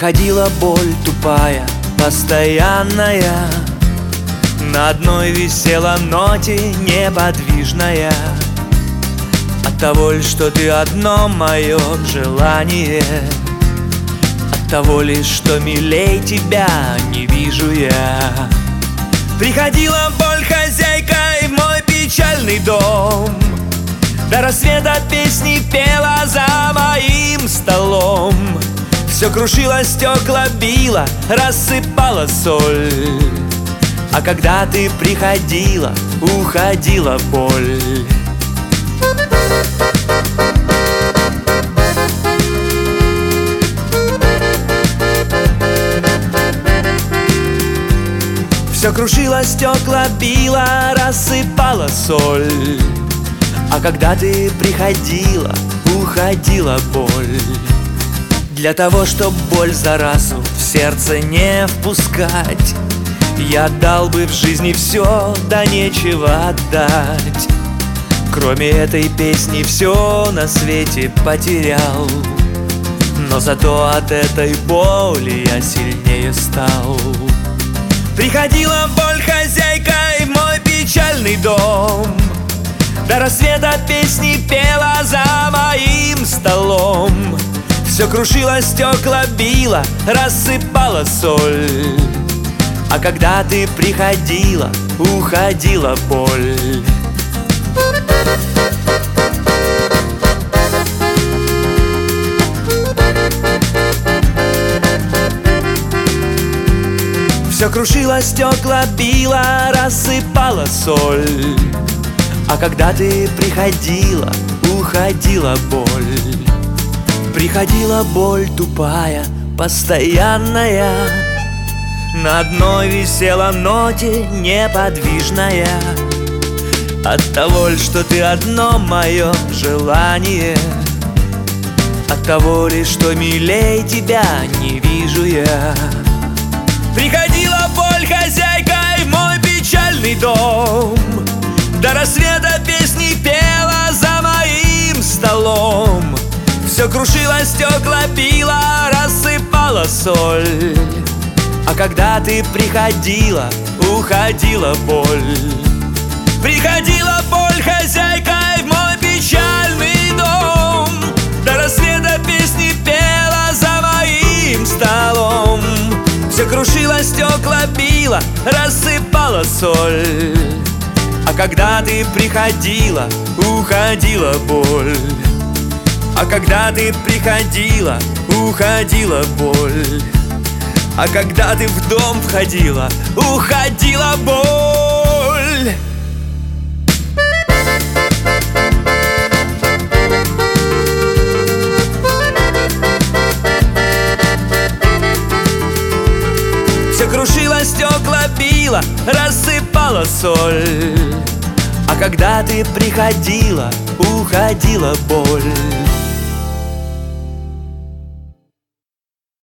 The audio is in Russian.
Приходила боль тупая, постоянная, на одной висела ноте неподвижная. От того лишь, что ты одно мое желание, от того лишь, что милей тебя не вижу я. Приходила боль хозяйкой в мой печальный дом, до рассвета песни пела за моим столом. Все крушило, стекла било, рассыпала соль. А когда ты приходила, уходила боль. Все крушило, стекла било, рассыпала соль. А когда ты приходила, уходила боль. Для того, чтоб боль заразу в сердце не впускать, я дал бы в жизни все, да нечего отдать. Кроме этой песни все на свете потерял, но зато от этой боли я сильнее стал. Приходила боль хозяйкой в мой печальный дом, до рассвета песни пела за моим столом. Все крушило, стекла било, рассыпала соль. А когда ты приходила, уходила боль. Все крушило, стекла било, рассыпала соль. А когда ты приходила, уходила боль. Приходила боль тупая, постоянная, на одной висела ноте неподвижная. От того лишь, что ты одно мое желание, от того лишь, что милей тебя не вижу я. Приходила боль хозяйкой в мой печальный дом, до рассвета песни пела за моим столом. Все крушило, стекла било, рассыпала соль. А когда ты приходила, уходила боль. Приходила боль хозяйкой в мой печальный дом, до рассвета песни пела за моим столом. Все крушило, стекла било, рассыпала соль. А когда ты приходила, уходила боль. А когда ты приходила, уходила боль. А когда ты в дом входила, уходила боль. Все крушило, стекла било, рассыпала соль. А когда ты приходила, уходила боль.